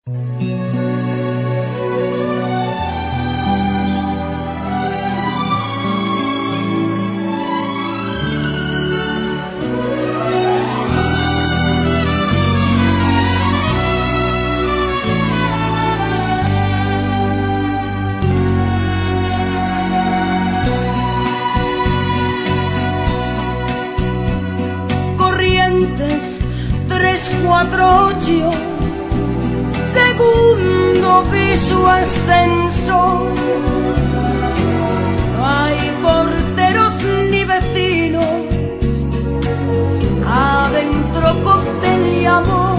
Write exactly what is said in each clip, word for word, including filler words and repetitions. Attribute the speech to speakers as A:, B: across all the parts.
A: tres cuatro ocho, segundo piso ascensor. Hay porteros ni vecinos, adentro cóctel y amor.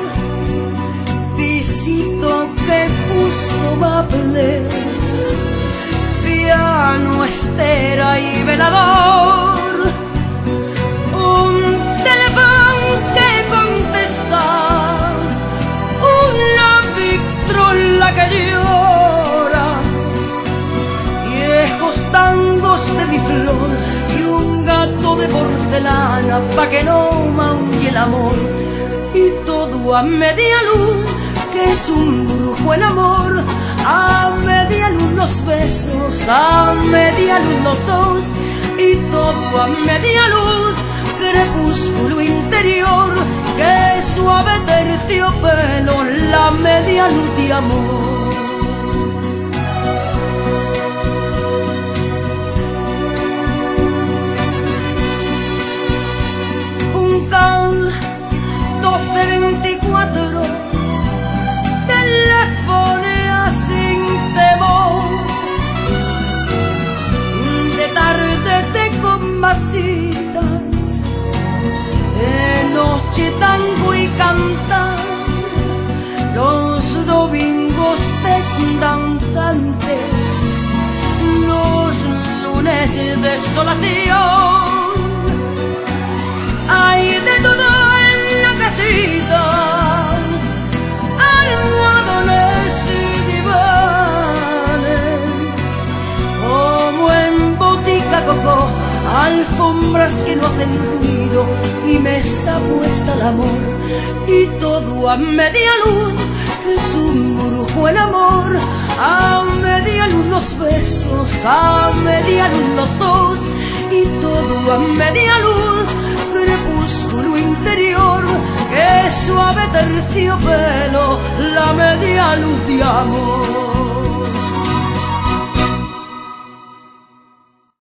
A: Pisito que puso Maple, piano, estera y velador. Un la que llora, viejos tangos de mi flor y un gato de porcelana pa' que no maulle el amor. Y todo a media luz, que es un brujo el amor. A media luz los besos, a media luz los dos. Y todo a media luz, crepúsculo interior, que suave terciopelo, la media luz de amor. Un cal doce veinticuatro, telefonea sin temor. De tarde te con masitas, de noche tango y cantar, los domingos desdanzantes, los lunes de desolación. Hay de todo en la casita, almohadones y divanes, como en botica Coco, alfombras que no hacen ruido y mesa puesta al amor. Y todo a media luz, que es un brujo el amor. A media luz los besos, a media luz los dos. Y todo a media luz, crepúsculo interior, que suave terciopelo, la media luz de amor.